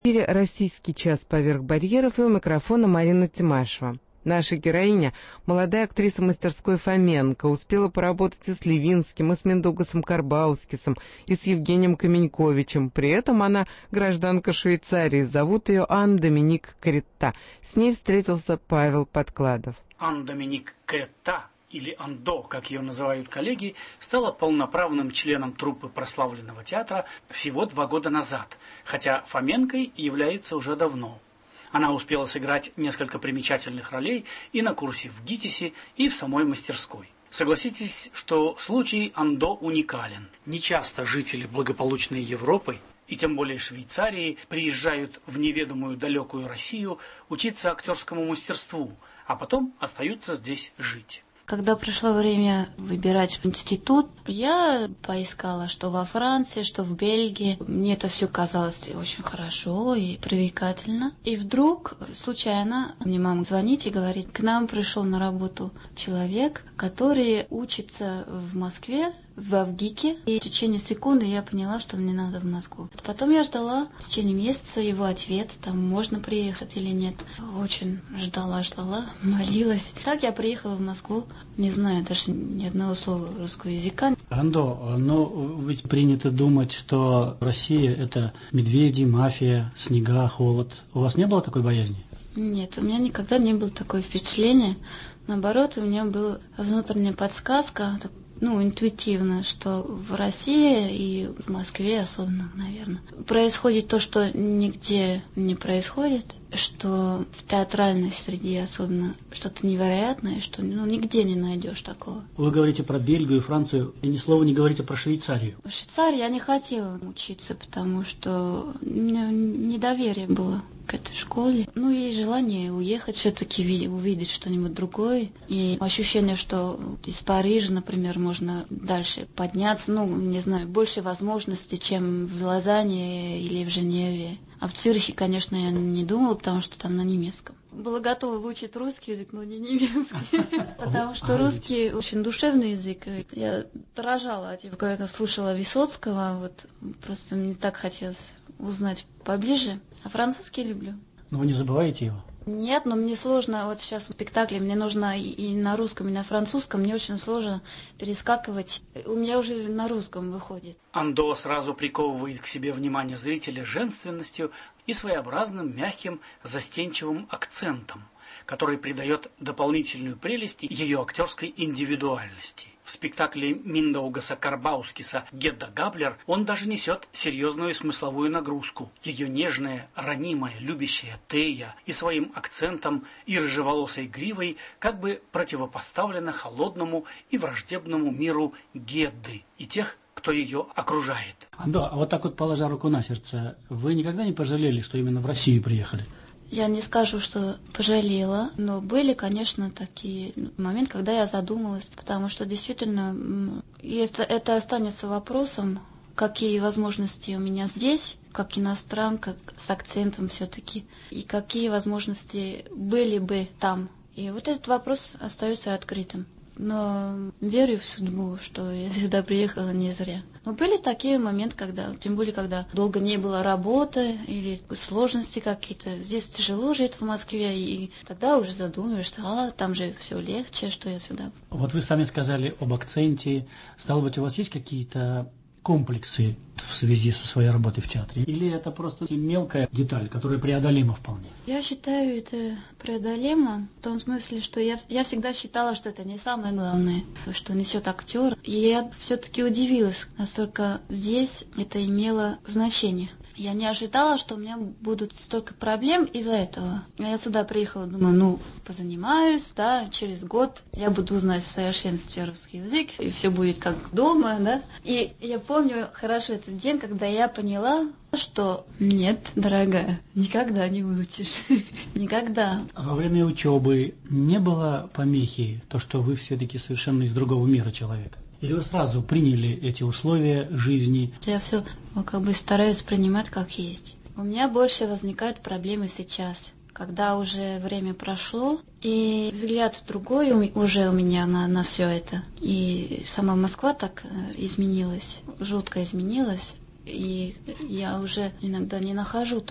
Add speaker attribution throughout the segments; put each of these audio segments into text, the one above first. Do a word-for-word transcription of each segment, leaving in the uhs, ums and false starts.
Speaker 1: В эфире «Российский час поверх барьеров», и у микрофона Марина Тимашева. Наша героиня, молодая актриса мастерской Фоменко, успела поработать и с Левинским, и с Миндугасом Карбаускисом, и с Евгением Каменьковичем. При этом она гражданка Швейцарии, зовут ее Ан-Доминик Кретта. С ней встретился Павел Подкладов.
Speaker 2: Ан-Доминик Кретта, или Андо, как ее называют коллеги, стала полноправным членом труппы прославленного театра всего два года назад, хотя Фоменкой является уже давно. Она успела сыграть несколько примечательных ролей и на курсе в ГИТИСе, и в самой мастерской. Согласитесь, что случай Андо уникален. Нечасто жители благополучной Европы, и тем более Швейцарии, приезжают в неведомую далекую Россию учиться актерскому мастерству, а потом остаются здесь жить.
Speaker 3: Когда пришло время выбирать институт, я поискала, что во Франции, что в Бельгии. Мне это все казалось очень хорошо и привлекательно. И вдруг, случайно, мне мама звонит и говорит, к нам пришел на работу человек, который учится в Москве, в ВГИКе. И в течение секунды я поняла, что мне надо в Москву. Потом я ждала в течение месяца его ответ, там можно приехать или нет. Очень ждала, ждала, молилась. Так я приехала в Москву, не знаю даже ни одного слова русского языка.
Speaker 4: Андо, но ведь принято думать, что Россия – это медведи, мафия, снега, холод. У вас не было такой боязни?
Speaker 3: Нет, у меня никогда не было такое впечатление. Наоборот, у меня была внутренняя подсказка, ну, интуитивно, что в России и в Москве особенно, наверное, происходит то, что нигде не происходит, что в театральной среде особенно что-то невероятное, что ну, нигде не найдешь такого.
Speaker 4: Вы говорите про Бельгию и Францию, и ни слова не говорите про Швейцарию.
Speaker 3: В Швейцарии я не хотела учиться, потому что у меня недоверие было к этой школе. Ну и желание уехать, все-таки увидеть что-нибудь другое. И ощущение, что из Парижа, например, можно дальше подняться, ну, не знаю, больше возможностей, чем в Лозанне или в Женеве. А в Цюрихе, конечно, я не думала, потому что там на немецком. Была готова выучить русский язык, но не немецкий. Потому что русский очень душевный язык. Я дрожала, когда слушала Высоцкого, вот просто мне так хотелось узнать поближе. А французский люблю.
Speaker 4: Но вы не забываете его?
Speaker 3: Нет, но мне сложно, вот сейчас в спектакле мне нужно и на русском, и на французском, мне очень сложно перескакивать. У меня уже на русском выходит.
Speaker 2: Андо сразу приковывает к себе внимание зрителя женственностью и своеобразным, мягким, застенчивым акцентом, который придает дополнительную прелесть ее актерской индивидуальности. В спектакле Миндаугаса Карбаускиса «Гедда Габлер» он даже несет серьезную смысловую нагрузку. Ее нежная, ранимая, любящая Тея и своим акцентом и рыжеволосой гривой как бы противопоставлена холодному и враждебному миру Гедды и тех, кто ее окружает.
Speaker 4: Андо, а вот так вот положа руку на сердце, вы никогда не пожалели, что именно в Россию приехали?
Speaker 3: Я не скажу, что пожалела, но были, конечно, такие моменты, когда я задумалась, потому что действительно это, это останется вопросом, какие возможности у меня здесь, как иностранка, с акцентом все-таки, и какие возможности были бы там. И вот этот вопрос остается открытым. Но верю в судьбу, что я сюда приехала не зря. Но были такие моменты, когда, тем более, когда долго не было работы или сложности какие-то. Здесь тяжело жить в Москве, и тогда уже задумываешься, а там же все легче, что я сюда.
Speaker 4: Вот вы сами сказали об акценте. Стало быть, у вас есть какие-то комплексы в связи со своей работой в театре? Или это просто мелкая деталь, которая преодолима вполне?
Speaker 3: Я считаю, это преодолимо в том смысле, что я, я всегда считала, что это не самое главное, что несет актер. И я все-таки удивилась, насколько здесь это имело значение. Я не ожидала, что у меня будут столько проблем из-за этого. Я сюда приехала, думаю, ну, позанимаюсь, да, через год я буду знать в совершенстве русский язык, и все будет как дома, да. И я помню хорошо этот день, когда я поняла, что нет, дорогая, никогда не выучишь. Никогда.
Speaker 4: А во время учебы не было помехи, то, что вы все-таки совершенно из другого мира человек? Или вы сразу приняли эти условия жизни?
Speaker 3: Я все как бы стараюсь принимать как есть. У меня больше возникают проблемы сейчас, когда уже время прошло, и взгляд другой уже у меня на, на все это. И сама Москва так изменилась, жутко изменилась. И я уже иногда не нахожу то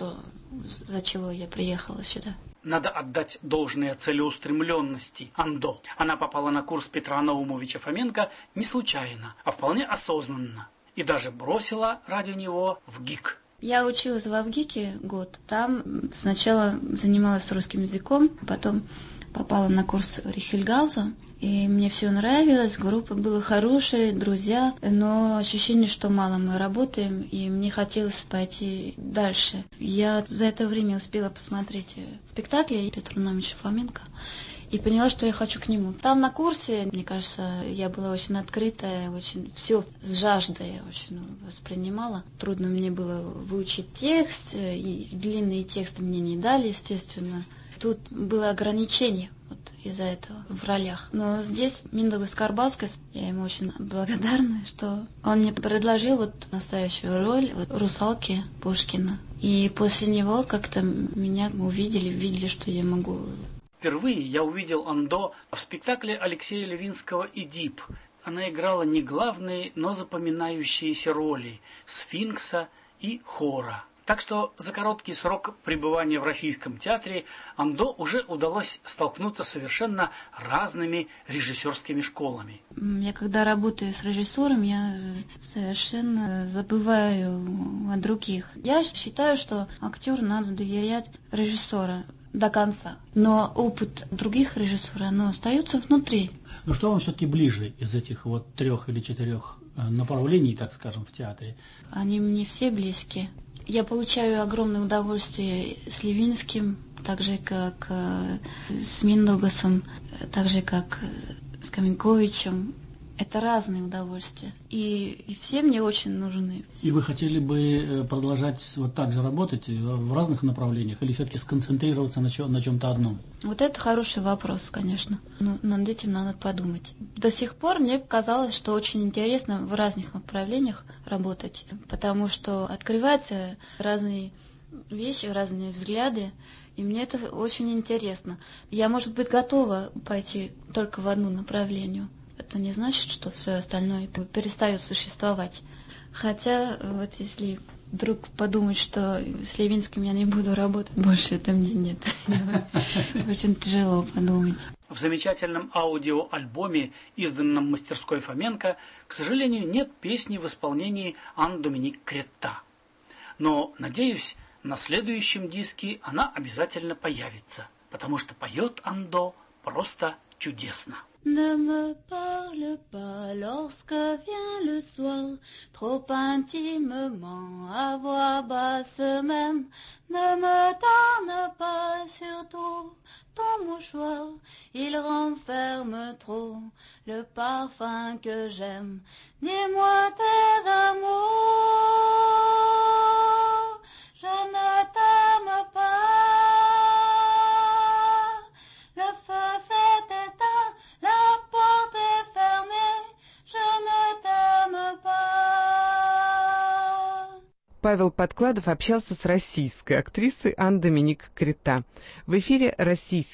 Speaker 3: за чего я приехала сюда.
Speaker 2: Надо отдать должное целеустремленности Андо. Она попала на курс Петра Наумовича Фоменко не случайно, а вполне осознанно. И даже бросила ради него в ГИК.
Speaker 3: Я училась в ВГИКе год. Там сначала занималась русским языком, потом попала на курс Рихельгауза. И мне все нравилось, группа была хорошая, друзья, но ощущение, что мало мы работаем, и мне хотелось пойти дальше. Я за это время успела посмотреть спектакли Петра Наумовича Фоменко и поняла, что я хочу к нему. Там на курсе, мне кажется, я была очень открытая, очень все с жаждой очень воспринимала. Трудно мне было выучить текст, и длинные тексты мне не дали, естественно. Тут было ограничение вот из-за этого в ролях. Но здесь Миндаугас Карбаускас, я ему очень благодарна, что он мне предложил вот настоящую роль вот, русалки Пушкина. И после него как-то меня увидели, видели, что я могу.
Speaker 2: Впервые я увидел Андо в спектакле Алексея Левинского «Эдип». Она играла не главные, но запоминающиеся роли – сфинкса и хора. Так что за короткий срок пребывания в российском театре Андо уже удалось столкнуться с совершенно разными режиссерскими школами.
Speaker 3: Я когда работаю с режиссером, я совершенно забываю о других. Я считаю, что актеру надо доверять режиссеру до конца. Но опыт других режиссеров, оно остается внутри.
Speaker 4: Ну что вам все-таки ближе из этих вот трех или четырех направлений, так скажем, в театре?
Speaker 3: Они мне все близки. Я получаю огромное удовольствие с Левинским, так же, как э, с Миндаугасом, так же, как с Каменковичем. Это разные удовольствия. И, и все мне очень нужны.
Speaker 4: И вы хотели бы продолжать вот так же работать в разных направлениях или все-таки сконцентрироваться на, чем, на чем-то одном?
Speaker 3: Вот это хороший вопрос, конечно. Но над этим надо подумать. До сих пор мне казалось, что очень интересно в разных направлениях работать, потому что открываются разные вещи, разные взгляды, и мне это очень интересно. Я, может быть, готова пойти только в одно направление. Это не значит, что все остальное перестает существовать. Хотя, вот если вдруг подумать, что с Левинским я не буду работать, больше это мне нет. Очень тяжело подумать.
Speaker 2: В замечательном аудиоальбоме, изданном мастерской Фоменко, к сожалению, нет песни в исполнении Ан-Доминик Кретта. Но, надеюсь, на следующем диске она обязательно появится, потому что поет Андо просто чудесно.
Speaker 3: Ne me parle pas lorsque vient le soir, trop intimement, à voix basse même. Ne me donne pas surtout ton mouchoir, il renferme trop le parfum que j'aime. Dis-moi tes amours, je ne t'aime pas. Le feu s'est éteint, la porte est fermée, je ne t'aime pas.
Speaker 1: Павел Подкладов общался с российской актрисой Ан-Доминик Кретта. В эфире российский